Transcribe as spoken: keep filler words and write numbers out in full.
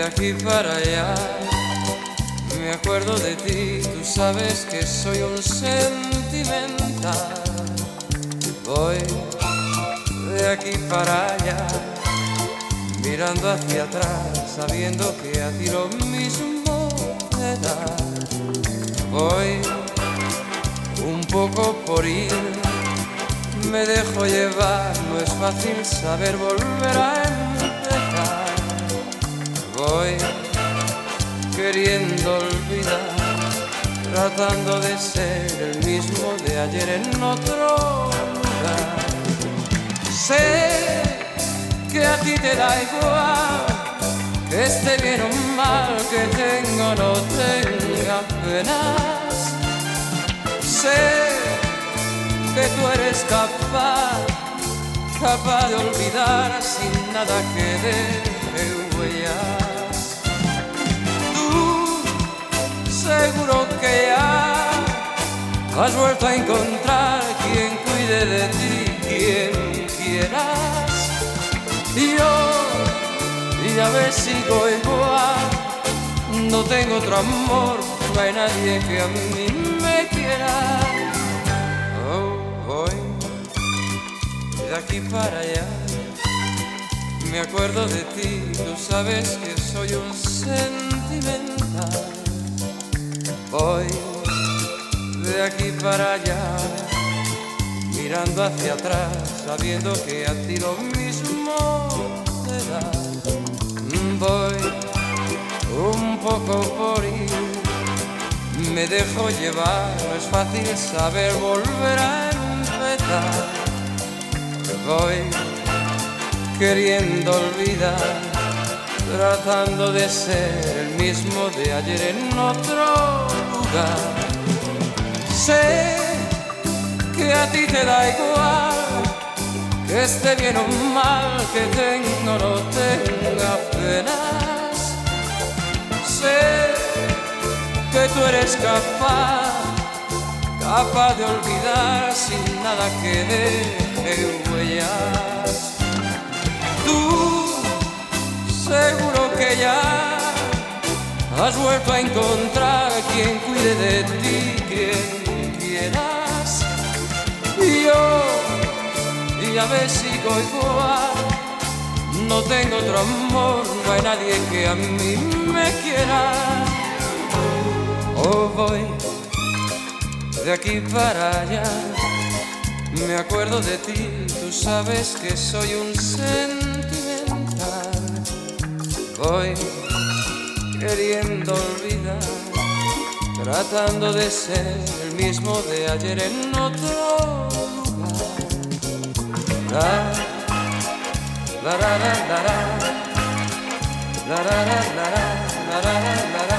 aquí para allá. Me acuerdo de ti, tú sabes que soy un sentimental. Voy de aquí para allá, mirando hacia atrás, sabiendo que a ti lo mismo te da. Voy un poco por ir, me dejo llevar, no es fácil saber volver a empezar. Voy queriendo olvidar, tratando de ser el mismo de ayer en otro lugar. Sé que a ti te da igual, que esté bien o mal, que tenga o no tenga penas. Sé que tú eres capaz, capaz de olvidar sin nada que deje huellas. Tú seguro que ya has vuelto a encontrar quien cuide de ti, quien quieras. Y yo, ya ves, sigo igual, no tengo otro amor, no hay nadie que a mí me quiera. Oh, voy de aquí para allá, me acuerdo de ti, tú sabes que soy un sentimental. Voy de aquí para allá, mirando hacia atrás, sabiendo que a ti lo mismo te da. Voy un poco por ir, me dejo llevar, no es fácil saber volver a empezar. Voy queriendo olvidar, tratando de ser el mismo de ayer en otro lugar. Sé que a ti te da igual, que esté bien o mal, que tenga o no tenga penas. Sé que tú eres capaz, capaz de olvidar sin nada que deje huellas. Tú seguro que ya has vuelto a encontrar quien cuide de ti, quien quieras. Y yo, ya ves, sigo igual, no tengo otro amor, no hay nadie que a mí me quiera. Oh, voy de aquí para allá, me acuerdo de ti, tú sabes que soy un sentimental. Voy queriendo olvidar, tratando de ser el mismo de ayer en otro lugar. La, la, la, la, la, la, la, la, la, la, la, la, la.